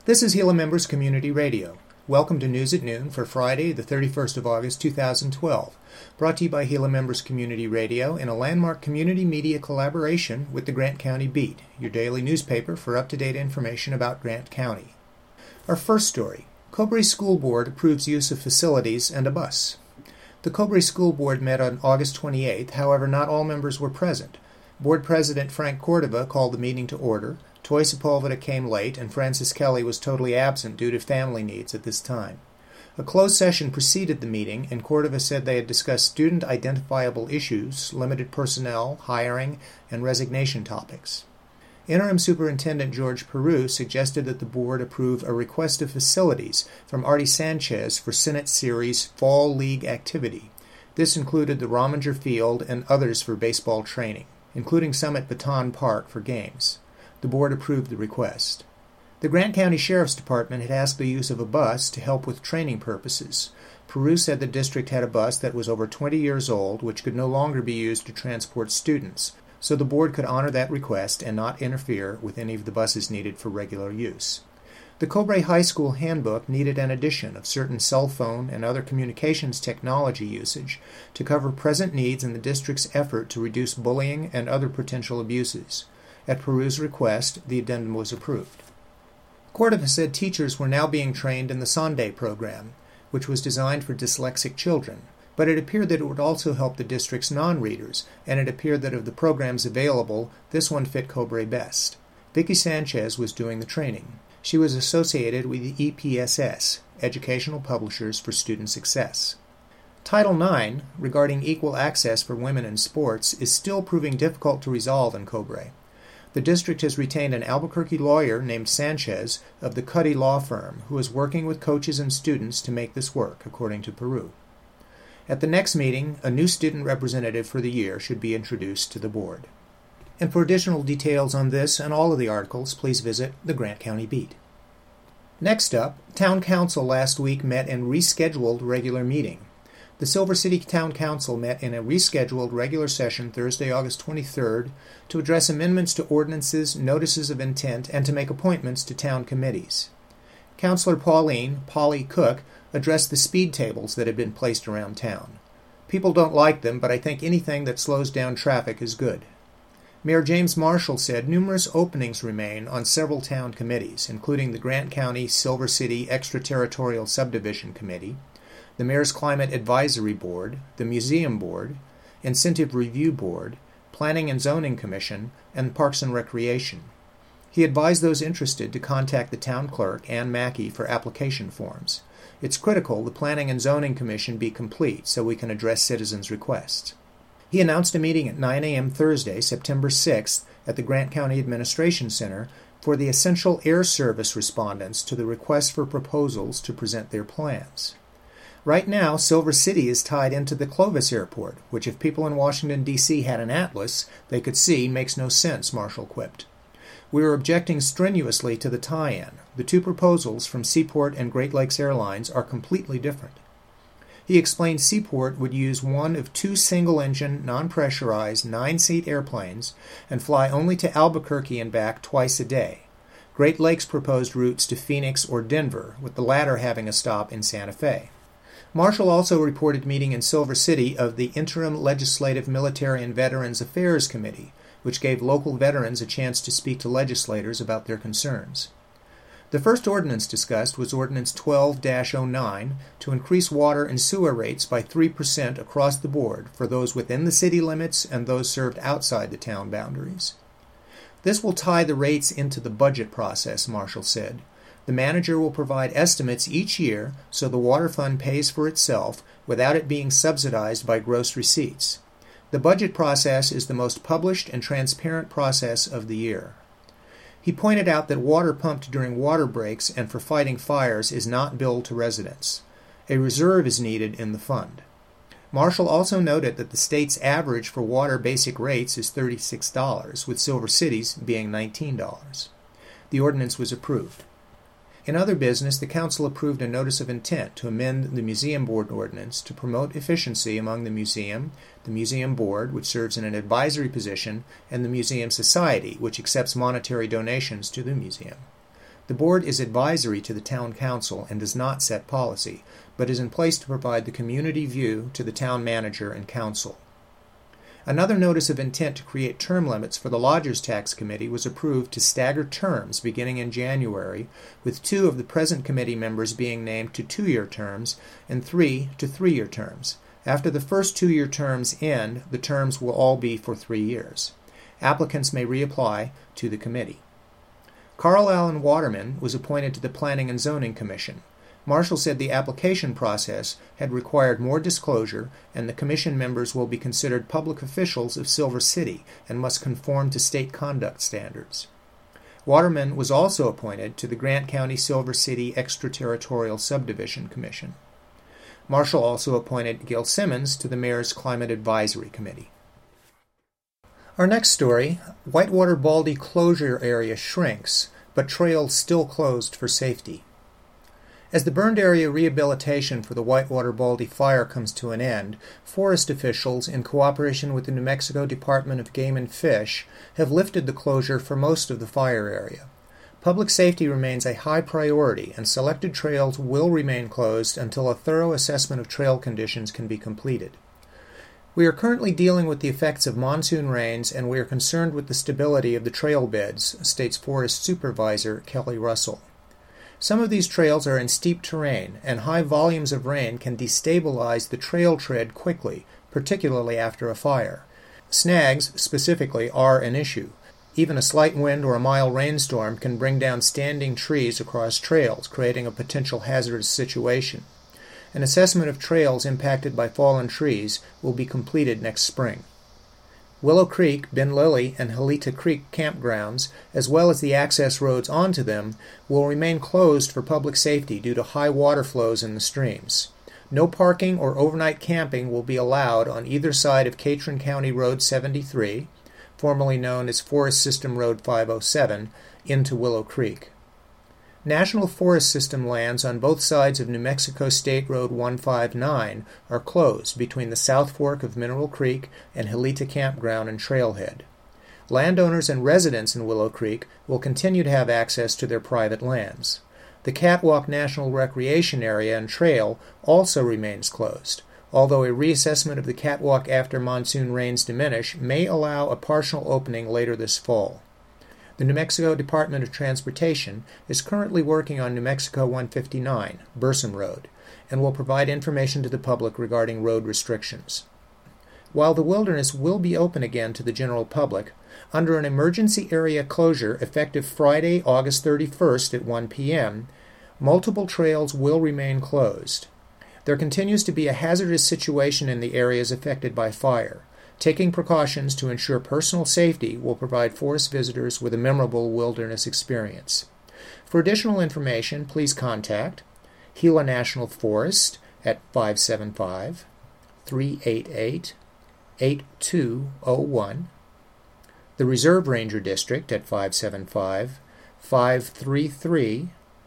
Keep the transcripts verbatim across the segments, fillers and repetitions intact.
This is Gila Members Community Radio. Welcome to News at Noon for Friday, the thirty-first of August, two thousand twelve. Brought to you by Gila Members Community Radio in a landmark community media collaboration with the Grant County Beat, your daily newspaper for up-to-date information about Grant County. Our first story, Cobre School Board approves use of facilities and a bus. The Cobre School Board met on August twenty-eighth, however not all members were present. Board President Frank Cordova called the meeting to order. Toy Sepulveda came late, and Francis Kelly was totally absent due to family needs at this time. A closed session preceded the meeting, and Cordova said they had discussed student-identifiable issues, limited personnel, hiring, and resignation topics. Interim Superintendent George Peru suggested that the board approve a request of facilities from Artie Sanchez for Senate Series Fall League activity. This included the Rominger Field and others for baseball training, including some at Baton Park for games. The board approved the request. The Grant County Sheriff's Department had asked the use of a bus to help with training purposes. Peru said the district had a bus that was over twenty years old, which could no longer be used to transport students, so the board could honor that request and not interfere with any of the buses needed for regular use. The Cobre High School handbook needed an addition of certain cell phone and other communications technology usage to cover present needs in the district's effort to reduce bullying and other potential abuses. At Peru's request, the addendum was approved. Cordova said teachers were now being trained in the Sunday program, which was designed for dyslexic children, but it appeared that it would also help the district's non-readers, and it appeared that of the programs available, this one fit Cobre best. Vicki Sanchez was doing the training. She was associated with the E P S S, Educational Publishers for Student Success. Title nine, regarding equal access for women in sports, is still proving difficult to resolve in Cobre. The district has retained an Albuquerque lawyer named Sanchez of the Cuddy Law Firm, who is working with coaches and students to make this work, according to Peru. At the next meeting, a new student representative for the year should be introduced to the board. And for additional details on this and all of the articles, please visit the Grant County Beat. Next up, Town Council last week met in rescheduled regular meeting. The Silver City Town Council met in a rescheduled regular session Thursday, August twenty-third, to address amendments to ordinances, notices of intent, and to make appointments to town committees. Councilor Pauline, Polly Cook, addressed the speed tables that had been placed around town. People don't like them, but I think anything that slows down traffic is good. Mayor James Marshall said numerous openings remain on several town committees, including the Grant County Silver City Extraterritorial Subdivision Committee, the Mayor's Climate Advisory Board, the Museum Board, Incentive Review Board, Planning and Zoning Commission, and Parks and Recreation. He advised those interested to contact the town clerk, Ann Mackey, for application forms. It's critical the Planning and Zoning Commission be complete so we can address citizens' requests. He announced a meeting at nine a.m. Thursday, September sixth, at the Grant County Administration Center for the Essential Air Service respondents to the request for proposals to present their plans. Right now, Silver City is tied into the Clovis Airport, which if people in Washington, D C had an atlas they could see makes no sense, Marshall quipped. We are objecting strenuously to the tie-in. The two proposals from Seaport and Great Lakes Airlines are completely different. He explained Seaport would use one of two single-engine, non-pressurized, nine-seat airplanes and fly only to Albuquerque and back twice a day. Great Lakes proposed routes to Phoenix or Denver, with the latter having a stop in Santa Fe. Marshall also reported meeting in Silver City of the Interim Legislative Military and Veterans Affairs Committee, which gave local veterans a chance to speak to legislators about their concerns. The first ordinance discussed was Ordinance twelve dash oh nine to increase water and sewer rates by three percent across the board for those within the city limits and those served outside the town boundaries. This will tie the rates into the budget process, Marshall said. The manager will provide estimates each year so the water fund pays for itself without it being subsidized by gross receipts. The budget process is the most published and transparent process of the year. He pointed out that water pumped during water breaks and for fighting fires is not billed to residents. A reserve is needed in the fund. Marshall also noted that the state's average for water basic rates is thirty-six dollars, with Silver City's being nineteen dollars. The ordinance was approved. In other business, the Council approved a notice of intent to amend the Museum Board ordinance to promote efficiency among the museum, the Museum Board, which serves in an advisory position, and the Museum Society, which accepts monetary donations to the museum. The board is advisory to the town council and does not set policy, but is in place to provide the community view to the town manager and council. Another notice of intent to create term limits for the Lodgers Tax Committee was approved to stagger terms beginning in January, with two of the present committee members being named to two-year terms and three to three-year terms. After the first two-year terms end, the terms will all be for three years. Applicants may reapply to the committee. Carl Allen Waterman was appointed to the Planning and Zoning Commission. Marshall said the application process had required more disclosure, and the commission members will be considered public officials of Silver City and must conform to state conduct standards. Waterman was also appointed to the Grant County Silver City Extraterritorial Subdivision Commission. Marshall also appointed Gil Simmons to the Mayor's Climate Advisory Committee. Our next story, Whitewater Baldy closure area shrinks, but trails still closed for safety. As the burned area rehabilitation for the Whitewater Baldy fire comes to an end, forest officials, in cooperation with the New Mexico Department of Game and Fish, have lifted the closure for most of the fire area. Public safety remains a high priority, and selected trails will remain closed until a thorough assessment of trail conditions can be completed. We are currently dealing with the effects of monsoon rains, and we are concerned with the stability of the trail beds, states Forest Supervisor Kelly Russell. Some of these trails are in steep terrain, and high volumes of rain can destabilize the trail tread quickly, particularly after a fire. Snags, specifically, are an issue. Even a slight wind or a mild rainstorm can bring down standing trees across trails, creating a potential hazardous situation. An assessment of trails impacted by fallen trees will be completed next spring. Willow Creek, Ben Lily, and Helita Creek campgrounds, as well as the access roads onto them, will remain closed for public safety due to high water flows in the streams. No parking or overnight camping will be allowed on either side of Catron County Road seventy-three, formerly known as Forest System Road five oh seven, into Willow Creek. National Forest System lands on both sides of New Mexico State Road one fifty-nine are closed between the South Fork of Mineral Creek and Helita Campground and Trailhead. Landowners and residents in Willow Creek will continue to have access to their private lands. The Catwalk National Recreation Area and Trail also remains closed, although a reassessment of the catwalk after monsoon rains diminish may allow a partial opening later this fall. The New Mexico Department of Transportation is currently working on New Mexico one fifty-nine, Bursum Road, and will provide information to the public regarding road restrictions. While the wilderness will be open again to the general public, under an emergency area closure effective Friday, August thirty-first at one p.m., multiple trails will remain closed. There continues to be a hazardous situation in the areas affected by fire. Taking precautions to ensure personal safety will provide forest visitors with a memorable wilderness experience. For additional information, please contact Gila National Forest at five seven five, three eight eight, eight two zero one, the Reserve Ranger District at five seven five, five three three,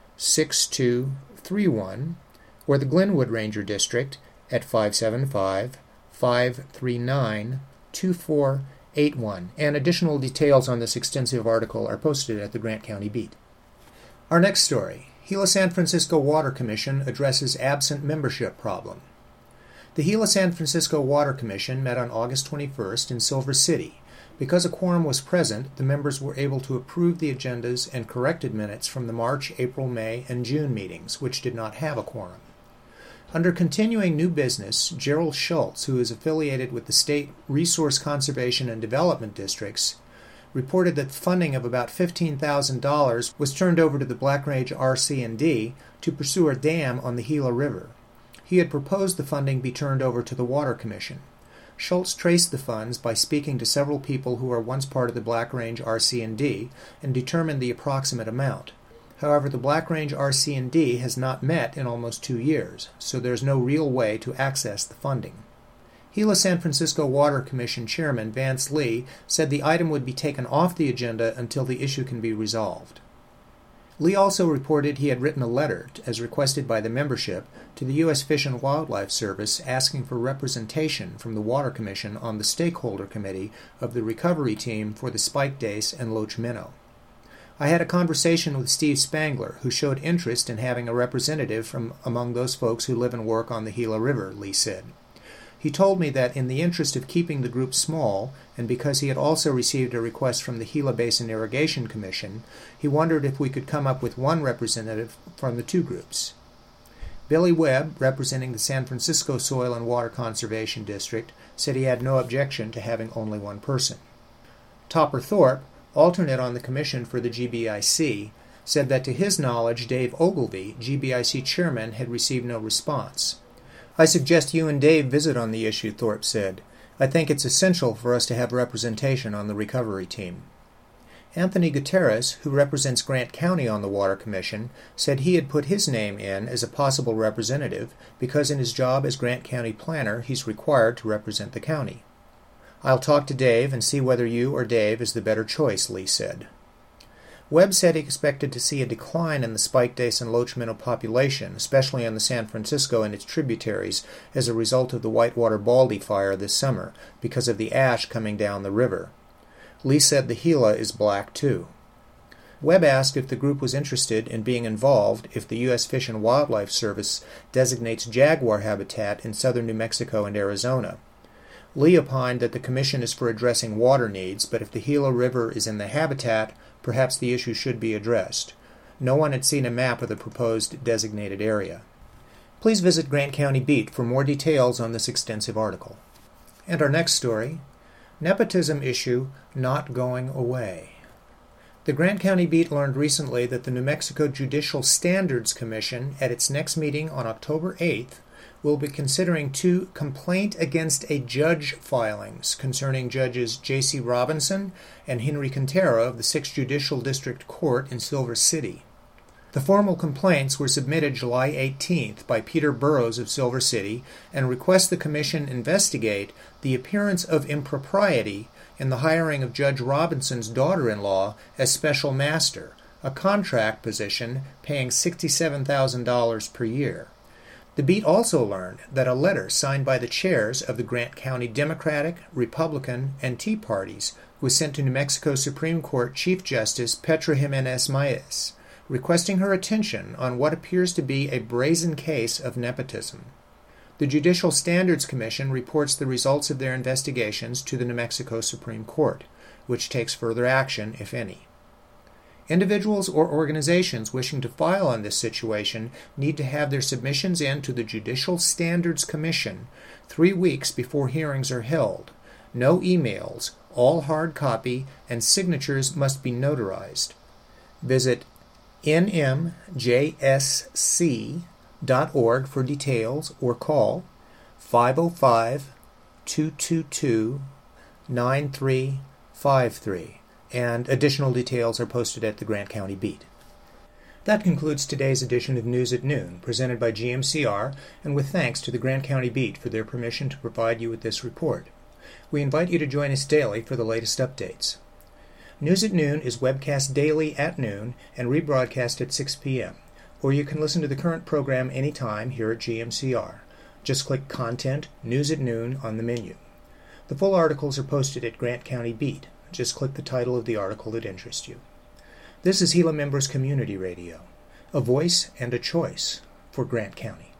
six two three one, or the Glenwood Ranger District at five seven five, five three nine, two four eight one, and additional details on this extensive article are posted at the Grant County Beat. Our next story, Gila San Francisco Water Commission addresses absent membership problem. The Gila San Francisco Water Commission met on August twenty-first in Silver City. Because a quorum was present, the members were able to approve the agendas and corrected minutes from the March, April, May, and June meetings, which did not have a quorum. Under continuing new business, Gerald Schultz, who is affiliated with the State Resource Conservation and Development Districts, reported that funding of about fifteen thousand dollars was turned over to the Black Range R C and D to pursue a dam on the Gila River. He had proposed the funding be turned over to the Water Commission. Schultz traced the funds by speaking to several people who were once part of the Black Range R C and D and determined the approximate amount. However, the Black Range R C and D has not met in almost two years, so there is no real way to access the funding. Gila San Francisco Water Commission Chairman Vance Lee said the item would be taken off the agenda until the issue can be resolved. Lee also reported he had written a letter, as requested by the membership, to the U S Fish and Wildlife Service asking for representation from the Water Commission on the stakeholder committee of the recovery team for the Spike Dace and Loach Minnow. I had a conversation with Steve Spangler, who showed interest in having a representative from among those folks who live and work on the Gila River, Lee said. He told me that in the interest of keeping the group small, and because he had also received a request from the Gila Basin Irrigation Commission, he wondered if we could come up with one representative from the two groups. Billy Webb, representing the San Francisco Soil and Water Conservation District, said he had no objection to having only one person. Topper Thorpe, alternate on the commission for the G B I C, said that to his knowledge Dave Ogilvie, G B I C chairman, had received no response. I suggest you and Dave visit on the issue, Thorpe said. I think it's essential for us to have representation on the recovery team. Anthony Gutierrez, who represents Grant County on the Water Commission, said he had put his name in as a possible representative because in his job as Grant County planner he's required to represent the county. I'll talk to Dave and see whether you or Dave is the better choice, Lee said. Webb said he expected to see a decline in the Spike Dace and Loach Minnow population, especially on the San Francisco and its tributaries, as a result of the Whitewater Baldy fire this summer, because of the ash coming down the river. Lee said the Gila is black, too. Webb asked if the group was interested in being involved if the U S Fish and Wildlife Service designates jaguar habitat in southern New Mexico and Arizona. Lee opined that the commission is for addressing water needs, but if the Gila River is in the habitat, perhaps the issue should be addressed. No one had seen a map of the proposed designated area. Please visit Grant County Beat for more details on this extensive article. And our next story, nepotism issue not going away. The Grant County Beat learned recently that the New Mexico Judicial Standards Commission, at its next meeting on October eighth, will be considering two complaint against a judge filings concerning Judges J C Robinson and Henry Quintero of the sixth Judicial District Court in Silver City. The formal complaints were submitted July eighteenth by Peter Burrows of Silver City and request the Commission investigate the appearance of impropriety in the hiring of Judge Robinson's daughter-in-law as special master, a contract position paying sixty-seven thousand dollars per year. The Beat also learned that a letter signed by the chairs of the Grant County Democratic, Republican, and Tea parties was sent to New Mexico Supreme Court Chief Justice Petra Jimenez Maez, requesting her attention on what appears to be a brazen case of nepotism. The Judicial Standards Commission reports the results of their investigations to the New Mexico Supreme Court, which takes further action, if any. Individuals or organizations wishing to file on this situation need to have their submissions in to the Judicial Standards Commission three weeks before hearings are held. No emails, all hard copy, and signatures must be notarized. Visit N M J S C dot org for details or call five oh five, two two two, nine three five three. And additional details are posted at the Grant County Beat. That concludes today's edition of News at Noon, presented by G M C R, and with thanks to the Grant County Beat for their permission to provide you with this report. We invite you to join us daily for the latest updates. News at Noon is webcast daily at noon and rebroadcast at six p.m., or you can listen to the current program anytime here at G M C R. Just click Content, News at Noon on the menu. The full articles are posted at Grant County Beat. Just click the title of the article that interests you. This is Gila Members Community Radio, a voice and a choice for Grant County.